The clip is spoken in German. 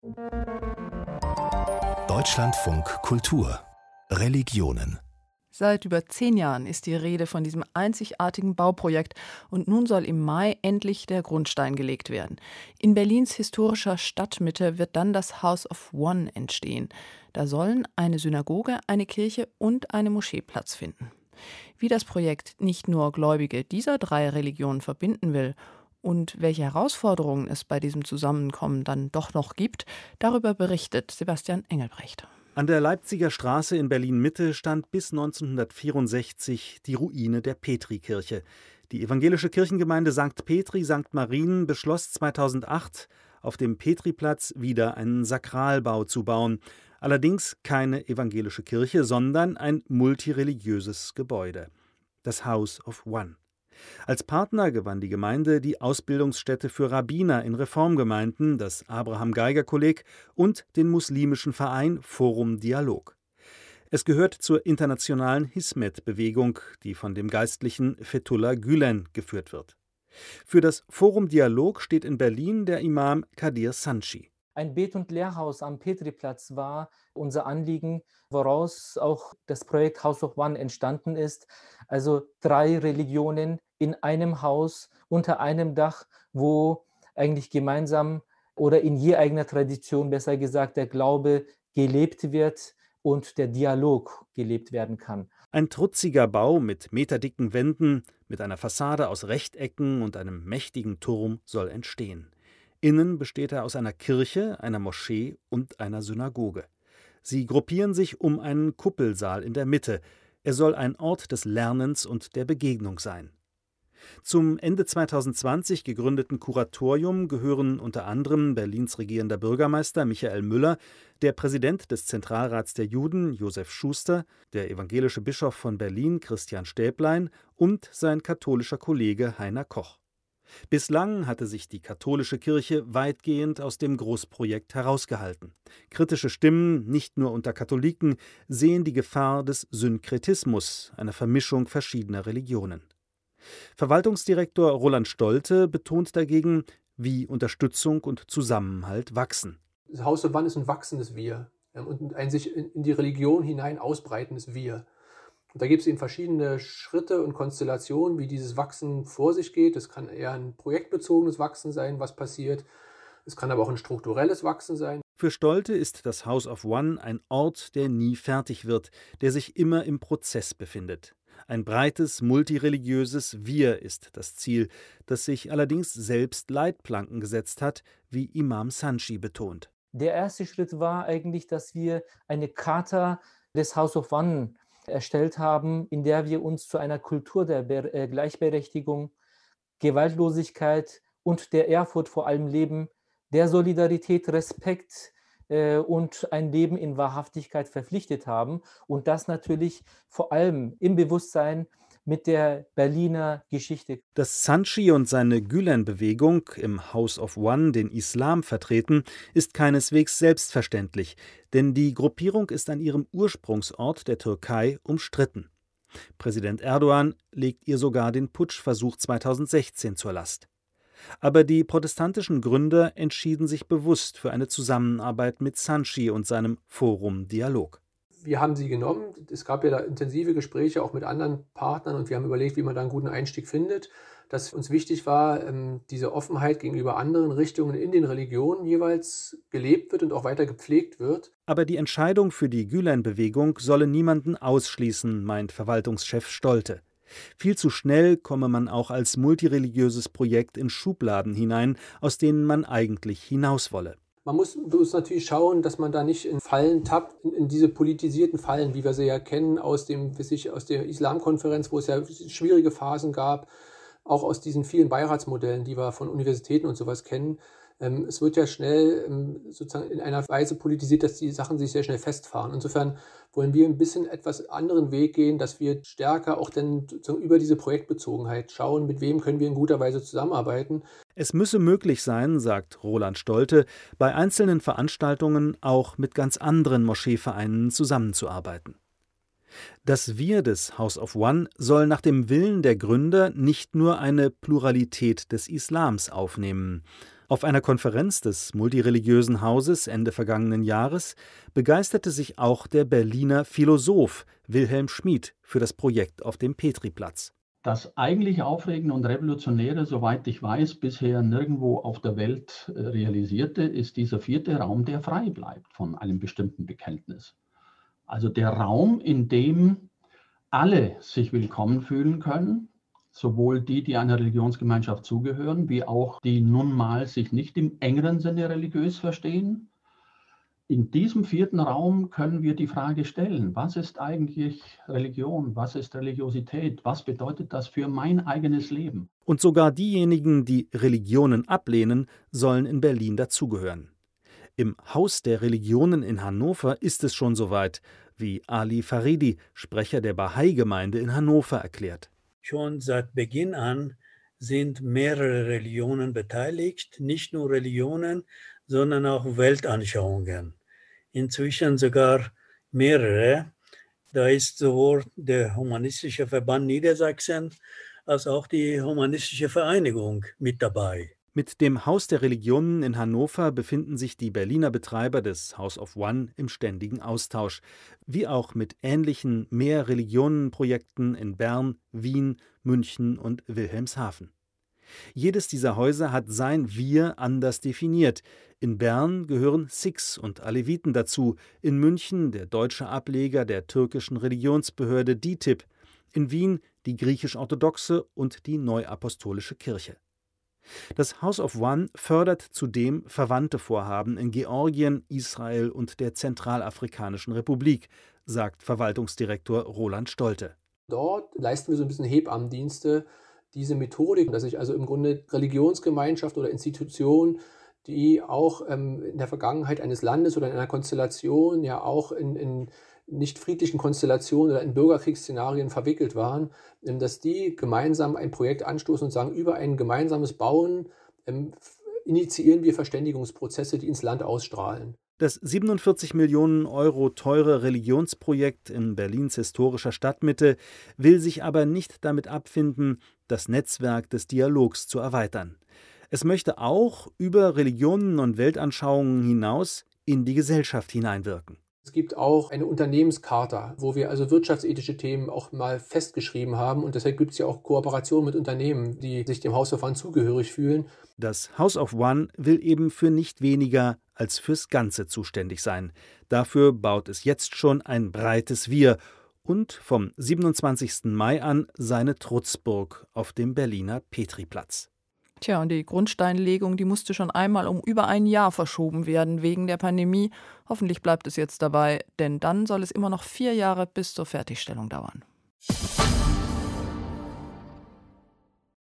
Deutschlandfunk Kultur Religionen. Seit über 10 Jahren ist die Rede von diesem einzigartigen Bauprojekt und nun soll im Mai endlich der Grundstein gelegt werden. In Berlins historischer Stadtmitte wird dann das House of One entstehen. Da sollen eine Synagoge, eine Kirche und eine Moschee Platz finden. Wie das Projekt nicht nur Gläubige dieser 3 Religionen verbinden will und welche Herausforderungen es bei diesem Zusammenkommen dann doch noch gibt, darüber berichtet Sebastian Engelbrecht. An der Leipziger Straße in Berlin-Mitte stand bis 1964 die Ruine der Petrikirche. Die evangelische Kirchengemeinde St. Petri St. Marien beschloss 2008, auf dem Petriplatz wieder einen Sakralbau zu bauen. Allerdings keine evangelische Kirche, sondern ein multireligiöses Gebäude. Das House of One. Als Partner gewann die Gemeinde die Ausbildungsstätte für Rabbiner in Reformgemeinden, das Abraham-Geiger-Kolleg und den muslimischen Verein Forum Dialog. Es gehört zur internationalen Hismet-Bewegung, die von dem Geistlichen Fethullah Gülen geführt wird. Für das Forum Dialog steht in Berlin der Imam Kadir Sanchi. Ein Bet- und Lehrhaus am Petriplatz war unser Anliegen, woraus auch das Projekt House of One entstanden ist. Also 3 Religionen in einem Haus, unter einem Dach, wo eigentlich gemeinsam oder in je eigener Tradition, besser gesagt, der Glaube gelebt wird und der Dialog gelebt werden kann. Ein trutziger Bau mit meterdicken Wänden, mit einer Fassade aus Rechtecken und einem mächtigen Turm soll entstehen. Innen besteht er aus einer Kirche, einer Moschee und einer Synagoge. Sie gruppieren sich um einen Kuppelsaal in der Mitte. Er soll ein Ort des Lernens und der Begegnung sein. Zum Ende 2020 gegründeten Kuratorium gehören unter anderem Berlins regierender Bürgermeister Michael Müller, der Präsident des Zentralrats der Juden Josef Schuster, der evangelische Bischof von Berlin Christian Stäblein und sein katholischer Kollege Heiner Koch. Bislang hatte sich die katholische Kirche weitgehend aus dem Großprojekt herausgehalten. Kritische Stimmen, nicht nur unter Katholiken, sehen die Gefahr des Synkretismus, einer Vermischung verschiedener Religionen. Verwaltungsdirektor Roland Stolte betont dagegen, wie Unterstützung und Zusammenhalt wachsen. Das House of One ist ein wachsendes Wir und ein sich in die Religion hinein ausbreitendes Wir. Und da gibt es eben verschiedene Schritte und Konstellationen, wie dieses Wachsen vor sich geht. Das kann eher ein projektbezogenes Wachsen sein, was passiert. Es kann aber auch ein strukturelles Wachsen sein. Für Stolte ist das House of One ein Ort, der nie fertig wird, der sich immer im Prozess befindet. Ein breites, multireligiöses Wir ist das Ziel, das sich allerdings selbst Leitplanken gesetzt hat, wie Imam Sanchi betont. Der erste Schritt war eigentlich, dass wir eine Charta des House of One erstellt haben, in der wir uns zu einer Kultur der Gleichberechtigung, Gewaltlosigkeit und der Ehrfurcht vor allem Leben, der Solidarität, Respekt und ein Leben in Wahrhaftigkeit verpflichtet haben. Und das natürlich vor allem im Bewusstsein mit der Berliner Geschichte. Dass Sanchi und seine Gülen-Bewegung im House of One den Islam vertreten, ist keineswegs selbstverständlich, denn die Gruppierung ist an ihrem Ursprungsort der Türkei umstritten. Präsident Erdogan legt ihr sogar den Putschversuch 2016 zur Last. Aber die protestantischen Gründer entschieden sich bewusst für eine Zusammenarbeit mit Sanchi und seinem Forum Dialog. Wir haben sie genommen. Es gab ja da intensive Gespräche auch mit anderen Partnern und wir haben überlegt, wie man da einen guten Einstieg findet. Dass uns wichtig war, diese Offenheit gegenüber anderen Richtungen in den Religionen jeweils gelebt wird und auch weiter gepflegt wird. Aber die Entscheidung für die Gülen-Bewegung solle niemanden ausschließen, meint Verwaltungschef Stolte. Viel zu schnell komme man auch als multireligiöses Projekt in Schubladen hinein, aus denen man eigentlich hinaus wolle. Man muss natürlich schauen, dass man da nicht in Fallen tappt, in diese politisierten Fallen, wie wir sie ja kennen aus der Islamkonferenz, wo es ja schwierige Phasen gab, auch aus diesen vielen Beiratsmodellen, die wir von Universitäten und sowas kennen. Es wird ja schnell sozusagen in einer Weise politisiert, dass die Sachen sich sehr schnell festfahren. Insofern wollen wir ein bisschen etwas anderen Weg gehen, dass wir stärker auch dann sozusagen über diese Projektbezogenheit schauen, mit wem können wir in guter Weise zusammenarbeiten. Es müsse möglich sein, sagt Roland Stolte, bei einzelnen Veranstaltungen auch mit ganz anderen Moscheevereinen zusammenzuarbeiten. Das Wir des House of One soll nach dem Willen der Gründer nicht nur eine Pluralität des Islams aufnehmen. Auf einer Konferenz des multireligiösen Hauses Ende vergangenen Jahres begeisterte sich auch der Berliner Philosoph Wilhelm Schmid für das Projekt auf dem Petriplatz. Das eigentlich Aufregende und Revolutionäre, soweit ich weiß, bisher nirgendwo auf der Welt realisierte, ist dieser 4. Raum, der frei bleibt von einem bestimmten Bekenntnis. Also der Raum, in dem alle sich willkommen fühlen können, sowohl die einer Religionsgemeinschaft zugehören, wie auch die nun mal sich nicht im engeren Sinne religiös verstehen. In diesem 4. Raum können wir die Frage stellen, was ist eigentlich Religion, was ist Religiosität, was bedeutet das für mein eigenes Leben? Und sogar diejenigen, die Religionen ablehnen, sollen in Berlin dazugehören. Im Haus der Religionen in Hannover ist es schon soweit, wie Ali Faridi, Sprecher der Bahai-Gemeinde in Hannover, erklärt. Schon seit Beginn an sind mehrere Religionen beteiligt, nicht nur Religionen, sondern auch Weltanschauungen. Inzwischen sogar mehrere. Da ist sowohl der Humanistische Verband Niedersachsen als auch die Humanistische Vereinigung mit dabei. Mit dem Haus der Religionen in Hannover befinden sich die Berliner Betreiber des House of One im ständigen Austausch, wie auch mit ähnlichen Mehr-Religionen-Projekten in Bern, Wien, München und Wilhelmshaven. Jedes dieser Häuser hat sein Wir anders definiert. In Bern gehören Sikhs und Aleviten dazu, in München der deutsche Ableger der türkischen Religionsbehörde DİTİB, in Wien die griechisch-orthodoxe und die neuapostolische Kirche. Das House of One fördert zudem verwandte Vorhaben in Georgien, Israel und der Zentralafrikanischen Republik, sagt Verwaltungsdirektor Roland Stolte. Dort leisten wir so ein bisschen Hebammendienste, diese Methodik, dass sich also im Grunde Religionsgemeinschaft oder Institution, die auch in der Vergangenheit eines Landes oder in einer Konstellation, ja auch in nicht friedlichen Konstellationen oder in Bürgerkriegsszenarien verwickelt waren, dass die gemeinsam ein Projekt anstoßen und sagen, über ein gemeinsames Bauen initiieren wir Verständigungsprozesse, die ins Land ausstrahlen. Das 47 Millionen Euro teure Religionsprojekt in Berlins historischer Stadtmitte will sich aber nicht damit abfinden, das Netzwerk des Dialogs zu erweitern. Es möchte auch über Religionen und Weltanschauungen hinaus in die Gesellschaft hineinwirken. Es gibt auch eine Unternehmenscharta, wo wir also wirtschaftsethische Themen auch mal festgeschrieben haben. Und deshalb gibt es ja auch Kooperationen mit Unternehmen, die sich dem House of One zugehörig fühlen. Das House of One will eben für nicht weniger als fürs Ganze zuständig sein. Dafür baut es jetzt schon ein breites Wir und vom 27. Mai an seine Trutzburg auf dem Berliner Petriplatz. Tja, und die Grundsteinlegung, die musste schon einmal um über ein Jahr verschoben werden wegen der Pandemie. Hoffentlich bleibt es jetzt dabei, denn dann soll es immer noch 4 Jahre bis zur Fertigstellung dauern.